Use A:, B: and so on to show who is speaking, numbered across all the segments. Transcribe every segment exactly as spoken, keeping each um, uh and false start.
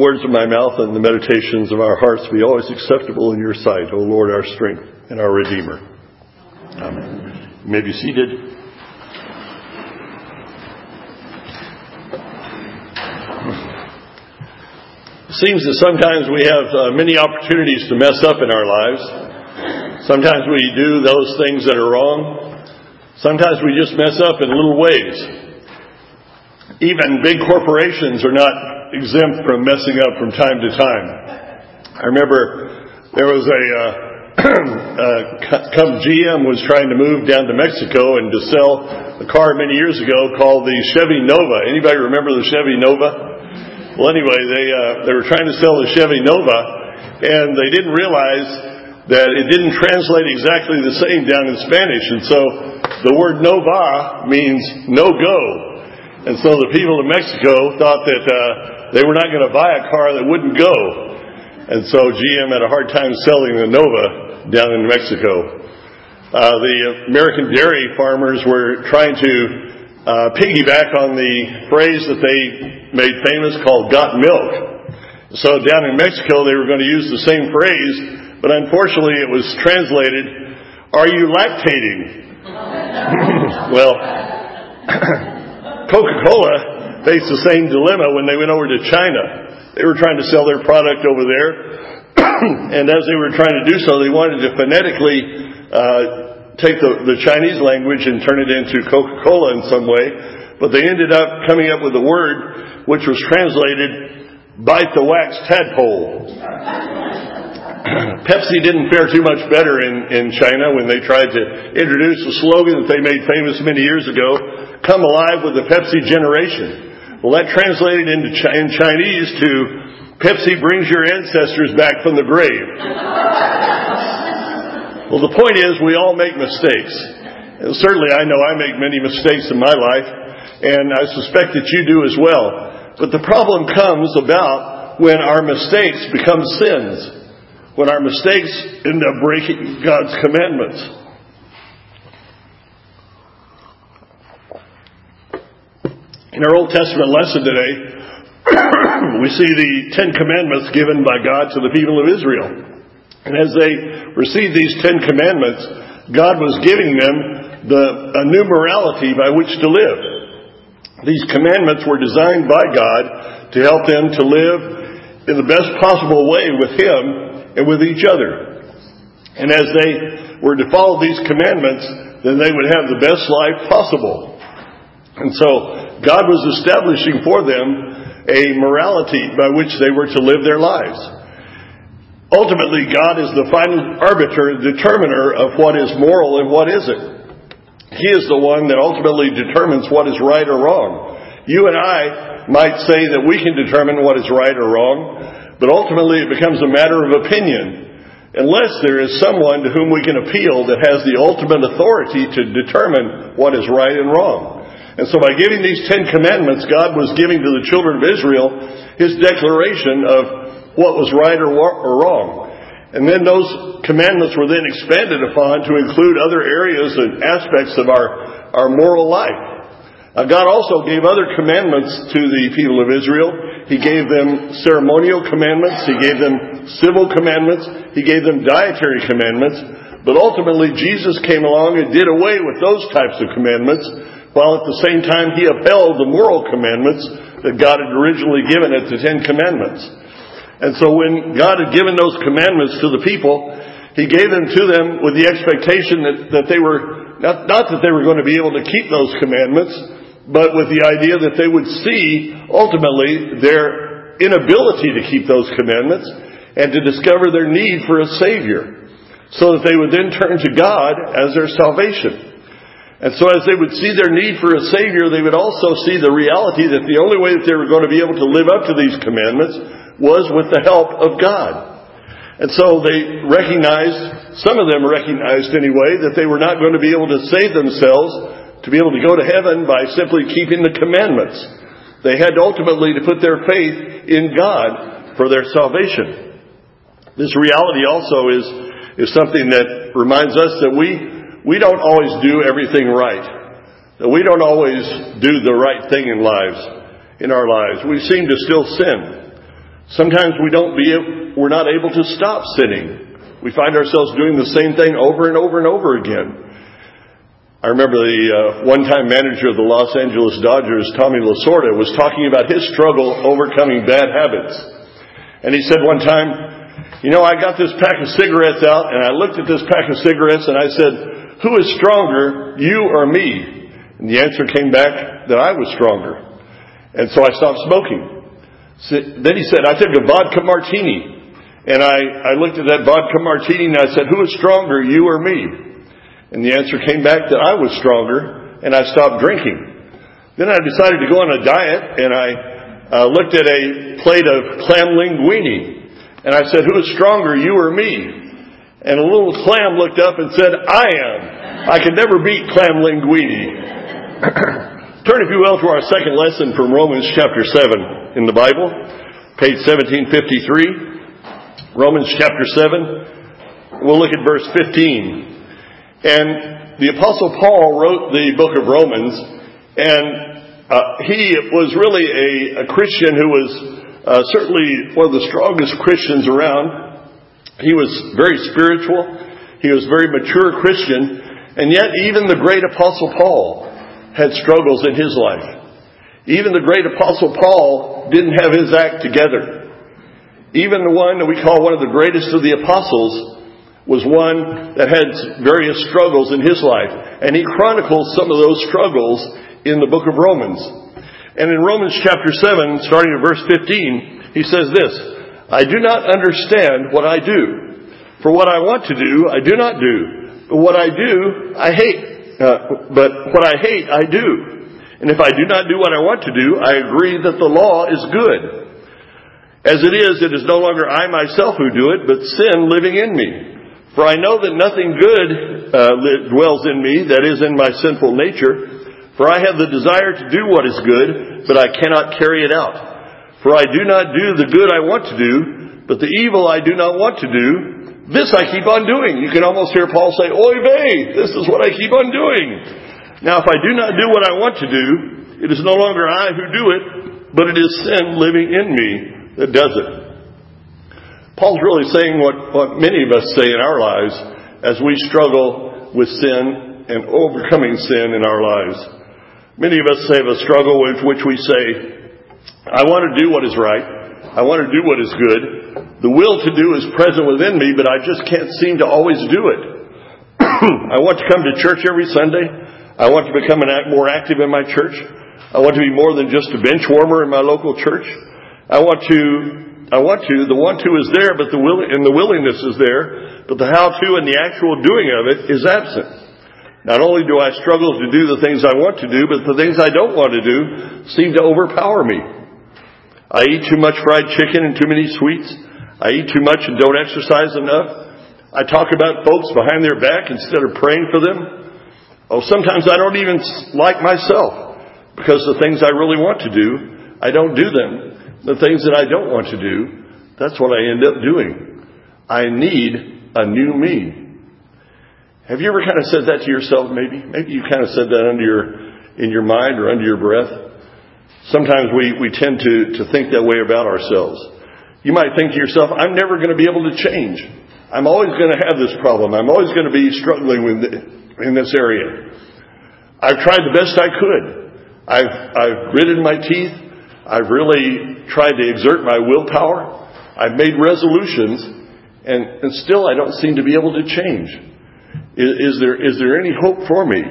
A: words of my mouth and the meditations of our hearts be always acceptable in your sight, O Lord, our strength and our Redeemer. Amen. You may be seated. It seems that sometimes we have uh, many opportunities to mess up in our lives. Sometimes we do those things that are wrong. Sometimes we just mess up in little ways. Even big corporations are not exempt from messing up from time to time. I remember there was a uh, uh, G M was trying to move down to Mexico and to sell a car many years ago called the Chevy Nova. Anybody remember the Chevy Nova? Well, anyway, they uh, they were trying to sell the Chevy Nova, and they didn't realize that it didn't translate exactly the same down in Spanish. And so the word Nova means no go. And so the people of Mexico thought that uh, they were not going to buy a car that wouldn't go. And so G M had a hard time selling the Nova down in Mexico. Uh, the American dairy farmers were trying to uh, piggyback on the phrase that they made famous called "got milk." So down in Mexico they were going to use the same phrase, but unfortunately it was translated, "Are you lactating?" Well, Coca-Cola faced the same dilemma when they went over to China. They were trying to sell their product over there, and as they were trying to do so, they wanted to phonetically uh, take the, the Chinese language and turn it into Coca-Cola in some way. But they ended up coming up with a word which was translated, "bite the wax tadpole." Pepsi didn't fare too much better in, in China when they tried to introduce a slogan that they made famous many years ago, "Come alive with the Pepsi generation." Well, that translated into in Chinese to, "Pepsi brings your ancestors back from the grave." Well, the point is, we all make mistakes. And certainly I know I make many mistakes in my life, and I suspect that you do as well. But the problem comes about when our mistakes become sins. When our mistakes end up breaking God's commandments. In our Old Testament lesson today, we see the Ten Commandments given by God to the people of Israel. And as they received these Ten Commandments, God was giving them the, a new morality by which to live. These commandments were designed by God to help them to live in the best possible way with Him and with each other. And as they were to follow these commandments, then they would have the best life possible. And so God was establishing for them a morality by which they were to live their lives. Ultimately, God is the final arbiter, determiner of what is moral and what isn't. He is the one that ultimately determines what is right or wrong. You and I might say that we can determine what is right or wrong, but ultimately it becomes a matter of opinion, unless there is someone to whom we can appeal that has the ultimate authority to determine what is right and wrong. And so by giving these Ten Commandments, God was giving to the children of Israel His declaration of what was right or wrong. And then those commandments were then expanded upon to include other areas and aspects of our, our moral life. Uh, God also gave other commandments to the people of Israel. He gave them ceremonial commandments. He gave them civil commandments. He gave them dietary commandments. But ultimately, Jesus came along and did away with those types of commandments, while at the same time He upheld the moral commandments that God had originally given at the Ten Commandments. And so when God had given those commandments to the people, He gave them to them with the expectation that, that they were, not, not that they were going to be able to keep those commandments, but with the idea that they would see, ultimately, their inability to keep those commandments and to discover their need for a Savior, so that they would then turn to God as their salvation. And so as they would see their need for a Savior, they would also see the reality that the only way that they were going to be able to live up to these commandments was with the help of God. And so they recognized, some of them recognized anyway, that they were not going to be able to save themselves to be able to go to heaven by simply keeping the commandments. They had ultimately to put their faith in God for their salvation. This reality also is, is something that reminds us that we, we don't always do everything right. That we don't always do the right thing in lives, in our lives. We seem to still sin. Sometimes we don't be, we're not able to stop sinning. We find ourselves doing the same thing over and over and over again. I remember the uh, one-time manager of the Los Angeles Dodgers, Tommy Lasorda, was talking about his struggle overcoming bad habits. And he said one time, you know, I got this pack of cigarettes out, and I looked at this pack of cigarettes, and I said, who is stronger, you or me? And the answer came back that I was stronger. And so I stopped smoking. So then he said, I took a vodka martini, and I, I looked at that vodka martini, and I said, who is stronger, you or me? And the answer came back that I was stronger, and I stopped drinking. Then I decided to go on a diet, and I uh, looked at a plate of clam linguine. And I said, who is stronger, you or me? And a little clam looked up and said, I am. I could never beat clam linguine. Turn, if you will, to our second lesson from Romans chapter seven in the Bible, page seventeen fifty-three. Romans chapter seven. We'll look at verse fifteen. And the Apostle Paul wrote the book of Romans, and uh, he was really a, a Christian who was uh, certainly one of the strongest Christians around. He was very spiritual. He was a very mature Christian. And yet even the great Apostle Paul had struggles in his life. Even the great Apostle Paul didn't have his act together. Even the one that we call one of the greatest of the apostles was one that had various struggles in his life. And he chronicles some of those struggles in the book of Romans. And in Romans chapter seven, starting at verse fifteen, he says this, I do not understand what I do. For what I want to do, I do not do. But what I do, I hate. Uh, but what I hate, I do. And if I do not do what I want to do, I agree that the law is good. As it is, it is no longer I myself who do it, but sin living in me. For I know that nothing good uh, dwells in me, that is in my sinful nature. For I have the desire to do what is good, but I cannot carry it out. For I do not do the good I want to do, but the evil I do not want to do, this I keep on doing. You can almost hear Paul say, oy vey, this is what I keep on doing. Now if I do not do what I want to do, it is no longer I who do it, but it is sin living in me that does it. Paul's really saying what, what many of us say in our lives as we struggle with sin and overcoming sin in our lives. Many of us have a struggle with which we say, I want to do what is right. I want to do what is good. The will to do is present within me, but I just can't seem to always do it. I want to come to church every Sunday. I want to become an act, more active in my church. I want to be more than just a bench warmer in my local church. I want to I want to, the want to is there, but the will, and the willingness is there, but the how-to and the actual doing of it is absent. Not only do I struggle to do the things I want to do, but the things I don't want to do seem to overpower me. I eat too much fried chicken and too many sweets. I eat too much and don't exercise enough. I talk about folks behind their back instead of praying for them. Oh, sometimes I don't even like myself because the things I really want to do, I don't do them. The things that I don't want to do, that's what I end up doing. I need a new me. Have you ever kind of said that to yourself maybe? Maybe you kind of said that under your, in your mind or under your breath. Sometimes we, we tend to, to think that way about ourselves. You might think to yourself, I'm never going to be able to change. I'm always going to have this problem. I'm always going to be struggling with it, in this area. I've tried the best I could. I've, I've gritted my teeth. I've really tried to exert my willpower. I've made resolutions, and, and still I don't seem to be able to change. Is, is there, is there any hope for me?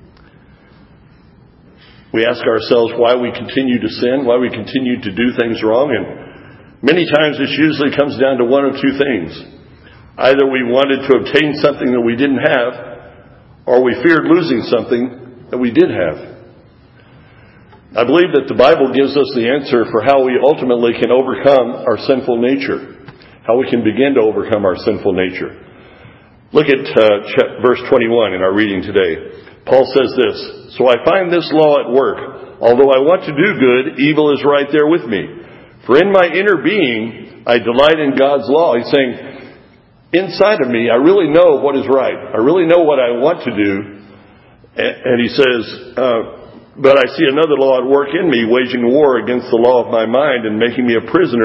A: We ask ourselves why we continue to sin, why we continue to do things wrong, and many times this usually comes down to one of two things. Either we wanted to obtain something that we didn't have, or we feared losing something that we did have. I believe that the Bible gives us the answer for how we ultimately can overcome our sinful nature. How we can begin to overcome our sinful nature. Look at uh, verse twenty-one in our reading today. Paul says this, so I find this law at work. Although I want to do good, evil is right there with me. For in my inner being, I delight in God's law. He's saying, inside of me, I really know what is right. I really know what I want to do. And he says, uh, but I see another law at work in me, waging war against the law of my mind and making me a prisoner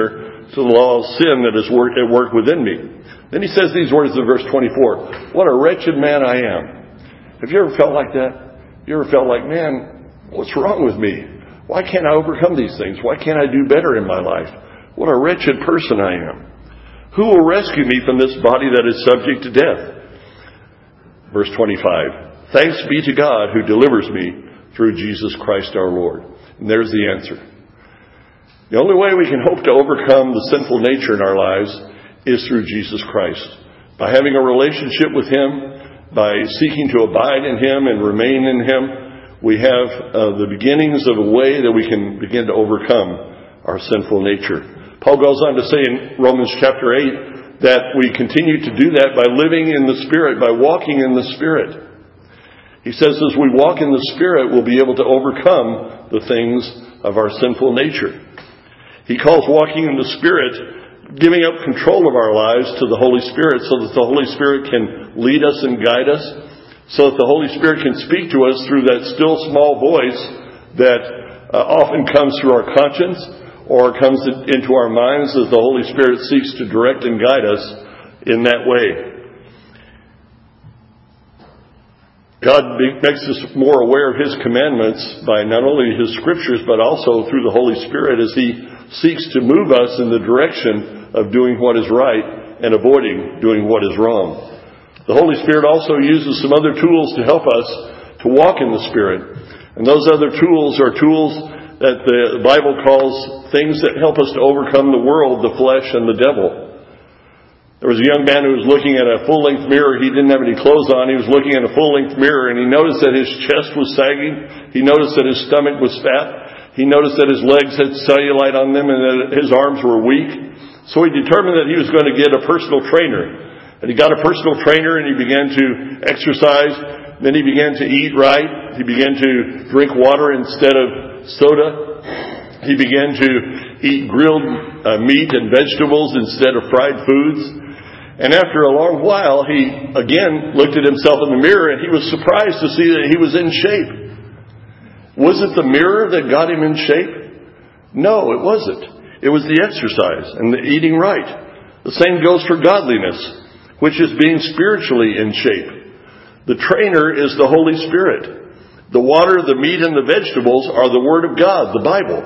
A: to the law of sin that is work, at work within me. Then he says these words in verse twenty-four. What a wretched man I am. Have you ever felt like that? You ever felt like, man, what's wrong with me? Why can't I overcome these things? Why can't I do better in my life? What a wretched person I am. Who will rescue me from this body that is subject to death? Verse twenty-five. Thanks be to God who delivers me through Jesus Christ our Lord. And there's the answer. The only way we can hope to overcome the sinful nature in our lives is through Jesus Christ. By having a relationship with Him, by seeking to abide in Him and remain in Him, we have uh, the beginnings of a way that we can begin to overcome our sinful nature. Paul goes on to say in Romans chapter eight that we continue to do that by living in the Spirit, by walking in the Spirit. He says as we walk in the Spirit, we'll be able to overcome the things of our sinful nature. He calls walking in the Spirit giving up control of our lives to the Holy Spirit so that the Holy Spirit can lead us and guide us, so that the Holy Spirit can speak to us through that still small voice that uh, often comes through our conscience or comes into our minds as the Holy Spirit seeks to direct and guide us in that way. God makes us more aware of His commandments by not only His Scriptures, but also through the Holy Spirit as He seeks to move us in the direction of doing what is right and avoiding doing what is wrong. The Holy Spirit also uses some other tools to help us to walk in the Spirit. And those other tools are tools that the Bible calls things that help us to overcome the world, the flesh, and the devil. There was a young man who was looking at a full-length mirror. He didn't have any clothes on. He was looking at a full-length mirror, and he noticed that his chest was sagging. He noticed that his stomach was fat. He noticed that his legs had cellulite on them and that his arms were weak. So he determined that he was going to get a personal trainer. And he got a personal trainer, and he began to exercise. Then he began to eat right. He began to drink water instead of soda. He began to eat grilled uh, meat and vegetables instead of fried foods. And after a long while, he again looked at himself in the mirror, and he was surprised to see that he was in shape. Was it the mirror that got him in shape? No, it wasn't. It was the exercise and the eating right. The same goes for godliness, which is being spiritually in shape. The trainer is the Holy Spirit. The water, the meat, and the vegetables are the Word of God, the Bible.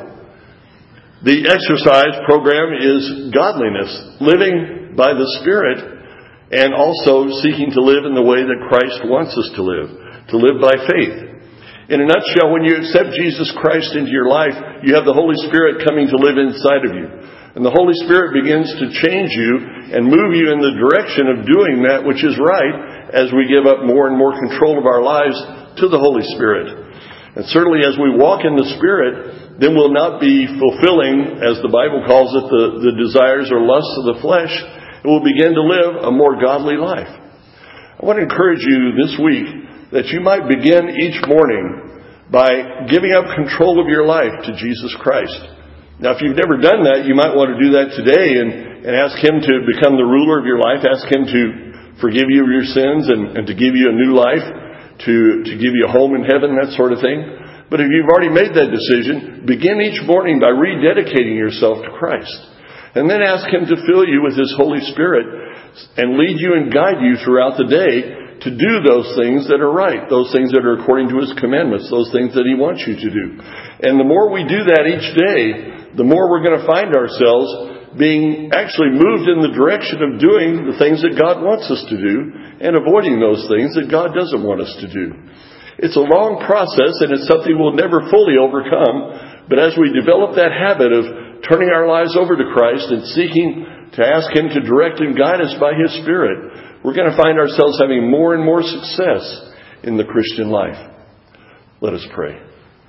A: The exercise program is godliness, living by the Spirit, and also seeking to live in the way that Christ wants us to live, to live by faith. In a nutshell, when you accept Jesus Christ into your life, you have the Holy Spirit coming to live inside of you. And the Holy Spirit begins to change you and move you in the direction of doing that which is right as we give up more and more control of our lives to the Holy Spirit. And certainly as we walk in the Spirit, then we'll not be fulfilling, as the Bible calls it, the, the desires or lusts of the flesh, and we'll begin to live a more godly life. I want to encourage you this week that you might begin each morning by giving up control of your life to Jesus Christ. Now, if you've never done that, you might want to do that today and, and ask Him to become the ruler of your life. Ask Him to forgive you of your sins and, and to give you a new life, to, to give you a home in heaven, that sort of thing. But if you've already made that decision, begin each morning by rededicating yourself to Christ. And then ask Him to fill you with His Holy Spirit and lead you and guide you throughout the day to do those things that are right, those things that are according to His commandments, those things that He wants you to do. And the more we do that each day, the more we're going to find ourselves being actually moved in the direction of doing the things that God wants us to do and avoiding those things that God doesn't want us to do. It's a long process, and it's something we'll never fully overcome. But as we develop that habit of turning our lives over to Christ and seeking to ask Him to direct and guide us by His Spirit, we're going to find ourselves having more and more success in the Christian life. Let us pray.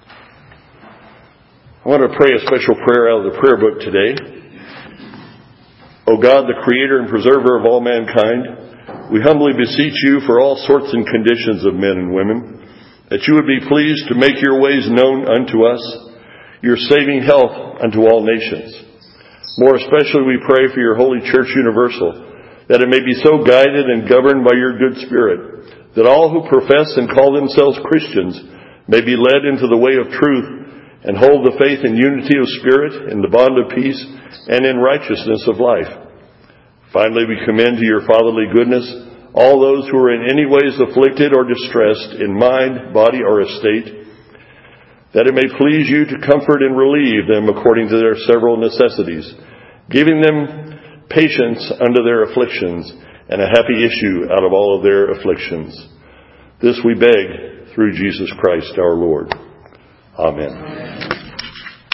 A: I want to pray a special prayer out of the prayer book today. O God, the Creator and Preserver of all mankind, we humbly beseech You for all sorts and conditions of men and women, that You would be pleased to make Your ways known unto us, Your saving health unto all nations. More especially we pray for Your Holy Church Universal, that it may be so guided and governed by Your good Spirit, that all who profess and call themselves Christians may be led into the way of truth and hold the faith in unity of spirit, in the bond of peace, and in righteousness of life. Finally, we commend to your fatherly goodness all those who are in any ways afflicted or distressed in mind, body, or estate, that it may please you to comfort and relieve them according to their several necessities, giving them patience under their afflictions and a happy issue out of all of their afflictions. This we beg through Jesus Christ our Lord. Amen.